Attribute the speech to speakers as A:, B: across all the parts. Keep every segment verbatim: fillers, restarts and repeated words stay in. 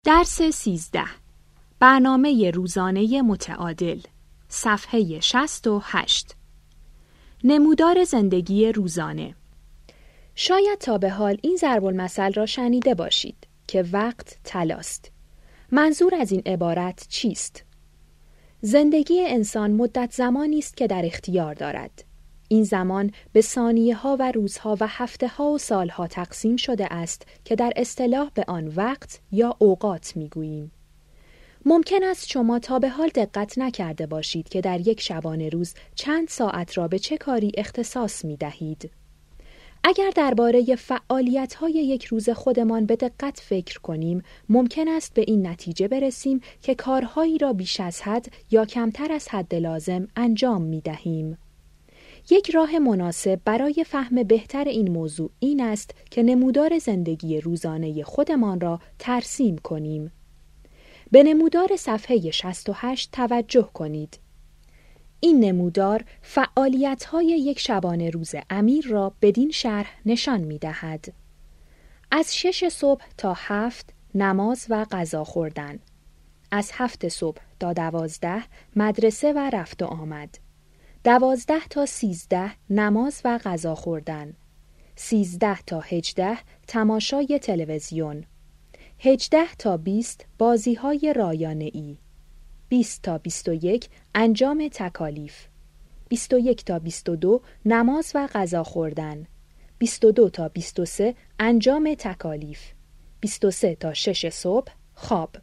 A: درس سیزده، برنامه روزانه متعادل، صفحه شصت و هشت. نمودار زندگی روزانه. شاید تا به حال این ضرب المثل را شنیده باشید که وقت طلاست. منظور از این عبارت چیست؟ زندگی انسان مدت زمانی است که در اختیار دارد. این زمان به ثانیه ها و روزها و هفته ها و سالها تقسیم شده است که در اصطلاح به آن وقت یا اوقات میگوییم. ممکن است شما تا به حال دقت نکرده باشید که در یک شبانه روز چند ساعت را به چه کاری اختصاص می دهید. اگر درباره فعالیت‌های یک روز خودمان به دقت فکر کنیم، ممکن است به این نتیجه برسیم که کارهایی را بیش از حد یا کمتر از حد لازم انجام می دهیم. یک راه مناسب برای فهم بهتر این موضوع این است که نمودار زندگی روزانه خودمان را ترسیم کنیم. به نمودار صفحه شصت و هشت توجه کنید. این نمودار فعالیت‌های یک شبانه روز امیر را بدین شرح نشان می‌دهد. از شش صبح تا هفت نماز و غذا خوردن. از هفت صبح تا دوازده مدرسه و رفت و آمد. دوازده تا سیزده نماز و غذا خوردن. سیزده تا هجده تماشای تلویزیون. هجده تا بیست بازی‌های رایانه‌ای. بیست تا بیست و یک انجام تکالیف. بیست و یک تا بیست و دو نماز و غذا خوردن. بیست و دو تا بیست و سه انجام تکالیف. بیست و سه تا شش صبح خواب.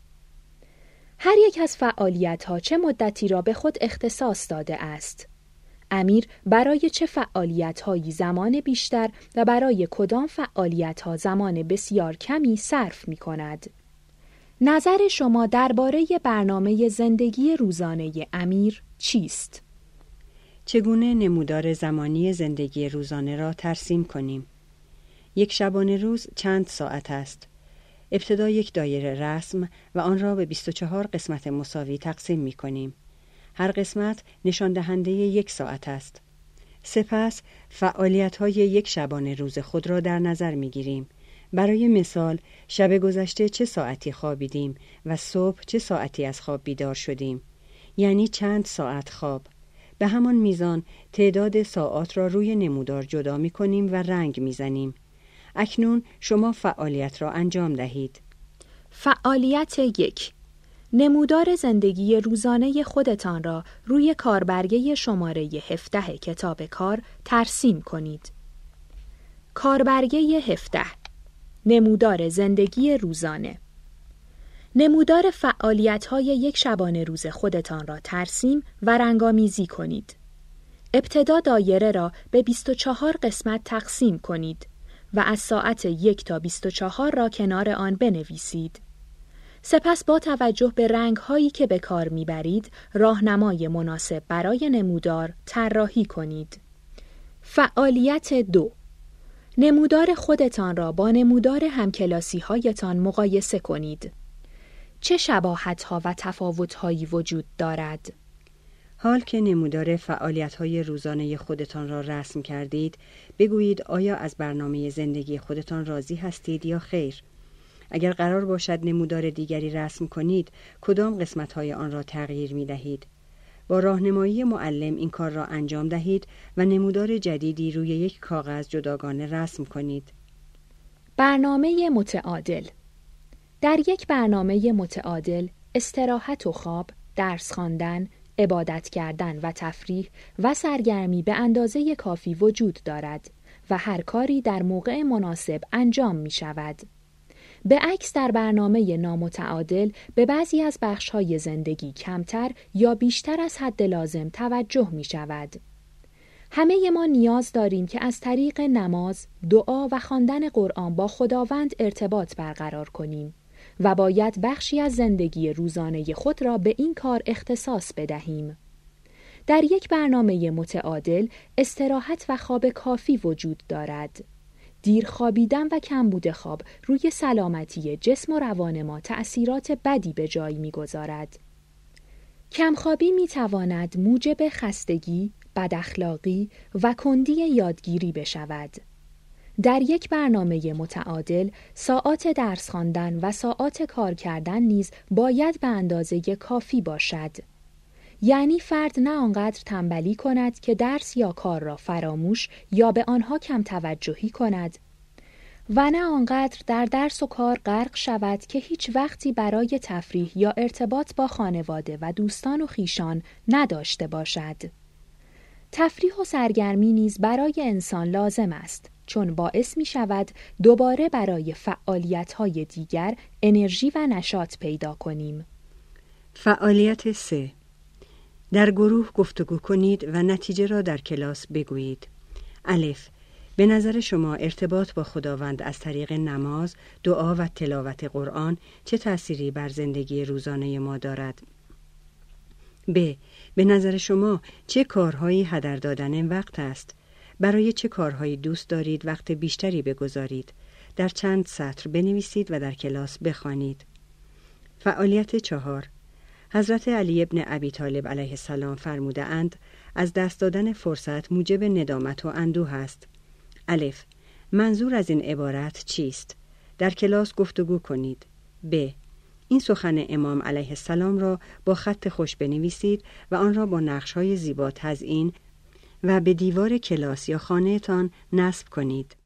A: هر یک از فعالیت‌ها چه مدتی را به خود اختصاص داده است؟ امیر برای چه فعالیت‌هایی زمان بیشتر و برای کدام فعالیت‌ها زمان بسیار کمی صرف می‌کند؟ نظر شما درباره برنامه زندگی روزانه امیر چیست؟
B: چگونه نمودار زمانی زندگی روزانه را ترسیم کنیم؟ یک شبانه روز چند ساعت است؟ ابتدا یک دایره رسم و آن را به بیست و چهار قسمت مساوی تقسیم می کنیم. هر قسمت نشان دهنده یک ساعت است. سپس فعالیت‌های یک شبانه روز خود را در نظر می گیریم. برای مثال، شب گذشته چه ساعتی خوابیدیم و صبح چه ساعتی از خواب بیدار شدیم؟ یعنی چند ساعت خواب. به همان میزان تعداد ساعات را روی نمودار جدا می کنیم و رنگ می زنیم. اکنون شما فعالیت را انجام دهید.
A: فعالیت یک. نمودار زندگی روزانه خودتان را روی کاربرگه شماره هفده کتاب کار ترسیم کنید. کاربرگه هفده. نمودار زندگی روزانه. نمودار فعالیت‌های یک شبانه روز خودتان را ترسیم و رنگامیزی کنید. ابتدا دایره را به بیست و چهار قسمت تقسیم کنید و از ساعت یک تا بیست و چهار را کنار آن بنویسید. سپس با توجه به رنگ‌هایی که به کار می‌برید، راهنمای مناسب برای نمودار طراحی کنید. فعالیت دو. نمودار خودتان را با نمودار همکلاسی‌هایتان مقایسه کنید. چه شباهت‌ها و تفاوت‌هایی وجود دارد؟
B: حال که نمودار فعالیت‌های روزانه خودتان را رسم کردید، بگویید آیا از برنامه زندگی خودتان راضی هستید یا خیر؟ اگر قرار باشد نمودار دیگری رسم کنید، کدام قسمت‌های آن را تغییر می‌دهید؟ با راهنمایی معلم این کار را انجام دهید و نمودار جدیدی روی یک کاغذ جداگانه رسم کنید.
A: برنامه متعادل. در یک برنامه متعادل، استراحت و خواب، درس خواندن، عبادت کردن و تفریح و سرگرمی به اندازه کافی وجود دارد و هر کاری در موقع مناسب انجام می شود. به عکس در برنامه نامتعادل به بعضی از بخش‌های زندگی کمتر یا بیشتر از حد لازم توجه می شود. همه ما نیاز داریم که از طریق نماز، دعا و خواندن قرآن با خداوند ارتباط برقرار کنیم و باید بخشی از زندگی روزانه خود را به این کار اختصاص بدهیم. در یک برنامه متعادل، استراحت و خواب کافی وجود دارد. دیر خوابیدن و کمبود خواب روی سلامتی جسم و روان ما تأثیرات بدی به جای می‌گذارد. کمخوابی می‌تواند موجب خستگی، بداخلاقی و کندی یادگیری بشود. در یک برنامه متعادل، ساعات درس خواندن و ساعات کار کردن نیز باید به اندازه کافی باشد. یعنی فرد نه آنقدر تنبلی کند که درس یا کار را فراموش یا به آنها کم توجهی کند و نه آنقدر در درس و کار غرق شود که هیچ وقتی برای تفریح یا ارتباط با خانواده و دوستان و خویشان نداشته باشد. تفریح و سرگرمی نیز برای انسان لازم است، چون باعث می شود دوباره برای فعالیت‌های دیگر انرژی و نشاط پیدا کنیم.
B: فعالیت سه. در گروه گفتگو کنید و نتیجه را در کلاس بگویید. الف. به نظر شما ارتباط با خداوند از طریق نماز، دعا و تلاوت قرآن چه تأثیری بر زندگی روزانه ما دارد؟ ب. به نظر شما چه کارهایی هدر دادن وقت است؟ برای چه کارهایی دوست دارید وقت بیشتری بگذارید؟ در چند سطر بنویسید و در کلاس بخوانید. فعالیت چهار. حضرت علی ابن ابی طالب علیه السلام فرموده اند از دست دادن فرصت موجب ندامت و اندوه است. الف. منظور از این عبارت چیست؟ در کلاس گفتگو کنید. ب. این سخن امام علیه السلام را با خط خوش بنویسید و آن را با نقش‌های زیبا تزیین و به دیوار کلاس یا خانه‌تان نصب کنید.